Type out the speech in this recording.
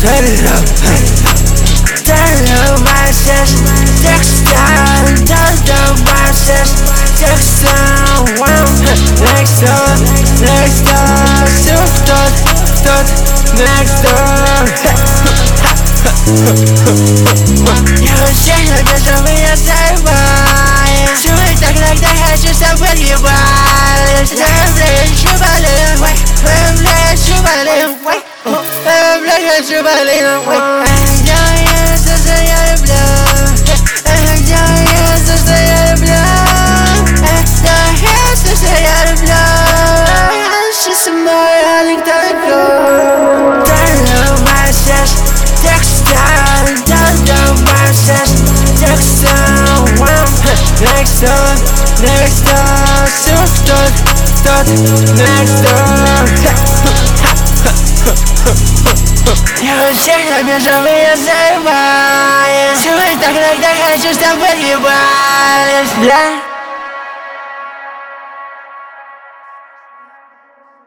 turn it up. Turn up my session, text down, turn up my session, text down, next door, next door. Я очень люблю, чтобы я заебал. Чувак так иногда хочу, чтобы ебались. Хочу болеть, хочу болеть, хочу болеть. Я что я люблю. Я что я люблю. Я что я люблю. She's со мной, а никто не кроет. Turn up my session, text down, turn up my session, text down, next door, next door. Я очень люблю, чтобы я заебал. Чувак так иногда хочу, чтобы ебались.